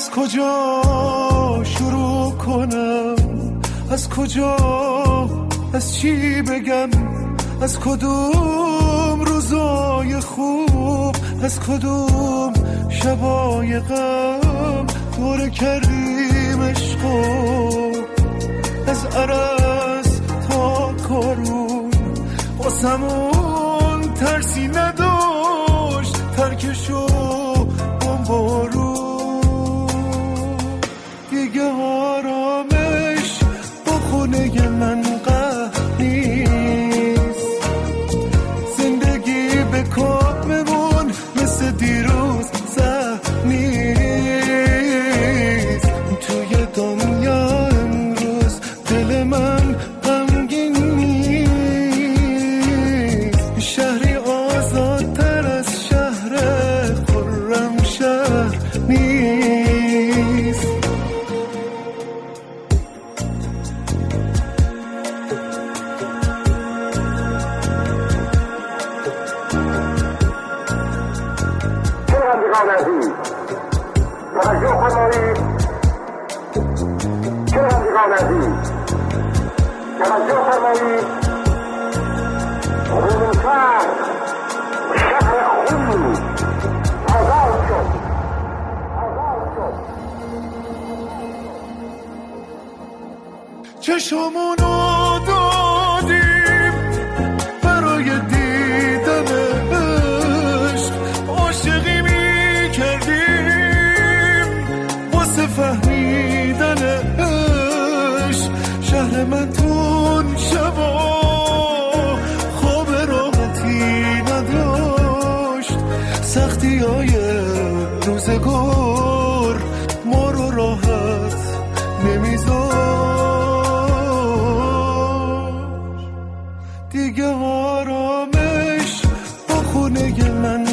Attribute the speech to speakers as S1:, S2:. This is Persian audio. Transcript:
S1: از کجا شروع کنم، از کجا، از چی بگم، از کدوم روزای خوب، از کدوم شبای غم دوره کردیم عشقو، از عرس تا کارون واسمون ترسی نداشت، ترکشو بمبارون. دیگه آرامش با خونه من قهر نیست، زندگی به کاممون مثل دیروز زهر نیست. توی دنیا امروز دل من غمگین نیست، شهری آزادتر از شهر خرم شهر نیست.
S2: توجه فرمایید، چه رفیقان عزیز، توجه فرمایید. خونوشهر شهر خون آزاد شد، آزاد شد.
S1: چشمونو دادیم برای دیدن عشق، عاشقی میکردیم واسه فهمیدن عشق. شهر من تون شبا خواب راحتی نداشت، سختی های روزگار ما رو راحت نمیذاشت. دیگه آرامش با خونه من